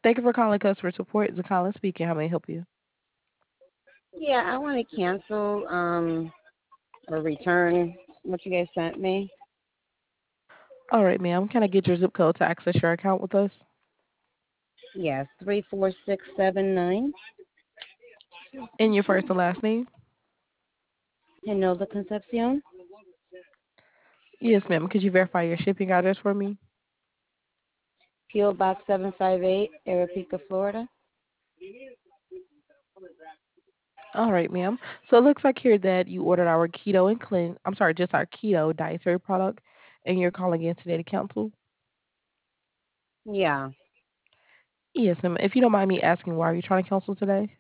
Thank you for calling customer support. Zakala speaking. How may I help you? Yeah, I want to cancel or return what you guys sent me. All right, ma'am. Can I get your zip code to access your account with us? Yes, 34679. And your first and last name? Hinilda Concepcion. Yes, ma'am. Could you verify your shipping address for me? PO Box 758, Arapika, Florida. All right, ma'am. So it looks like here that you ordered our keto and clean. I'm sorry, just our keto dietary product, and you're calling in today to cancel. Yeah. Yes, ma'am. If you don't mind me asking, why are you trying to cancel today?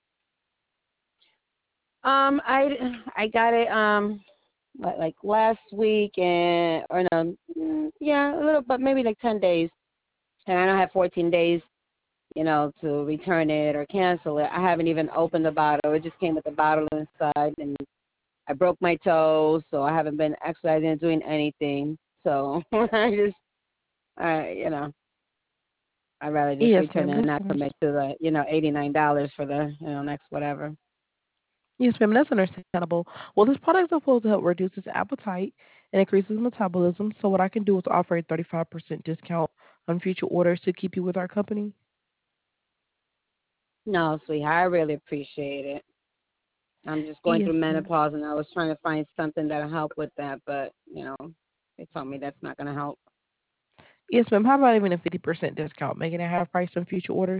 I got it like last week and or no, yeah, a little, but maybe like 10 days, and I don't have 14 days, to return it or cancel it. I haven't even opened the bottle. It just came with the bottle inside, and I broke my toe, so I haven't been exercising and doing anything. So I, I'd rather just Yes, return ma'am. it and That's not fine. commit to the, $89 for the, next whatever. Yes, ma'am. That's understandable. Well, this product is supposed to help reduce its appetite and increases metabolism. So what I can do is offer a 35% discount on future orders to keep you with our company. No, sweetheart, I really appreciate it. I'm just going Yes, through ma'am. menopause, and I was trying to find something that'll help with that, but they told me that's not going to help. Yes, ma'am. How about even a 50% discount, making it half price on future orders?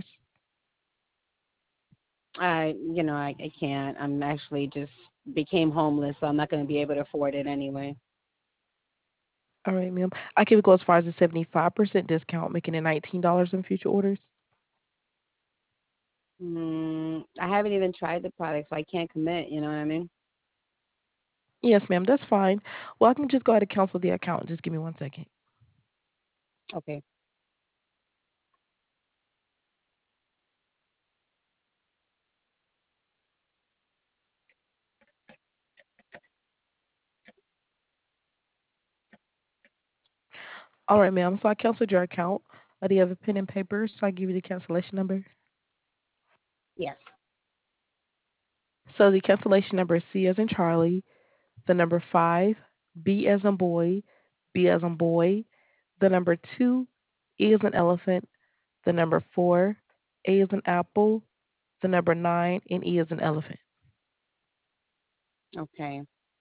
I can't. I'm actually just became homeless, so I'm not going to be able to afford it anyway. All right, ma'am. I can go as far as a 75% discount, making it $19 in future orders. I haven't even tried the product, so I can't commit. You know what I mean? Yes, ma'am. That's fine. Well, I can just go ahead and cancel the account. Just give me 1 second. Okay. All right, ma'am. So I canceled your account. Do you have a pen and paper? So I give you the cancellation number. Yes. So the cancellation number is C as in Charlie, the number 5, B as in boy, B as in boy, the number 2, E as in elephant, the number 4, A as in apple, the number 9, and E as in elephant. Okay.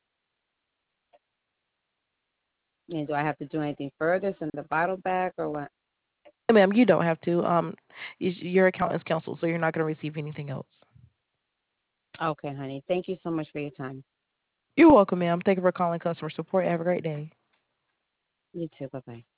And do I have to do anything further? Send the bottle back or what? Ma'am, you don't have to. Your account is canceled, so you're not going to receive anything else. Okay, honey. Thank you so much for your time. You're welcome, ma'am. Thank you for calling customer support. Have a great day. You too. Bye bye.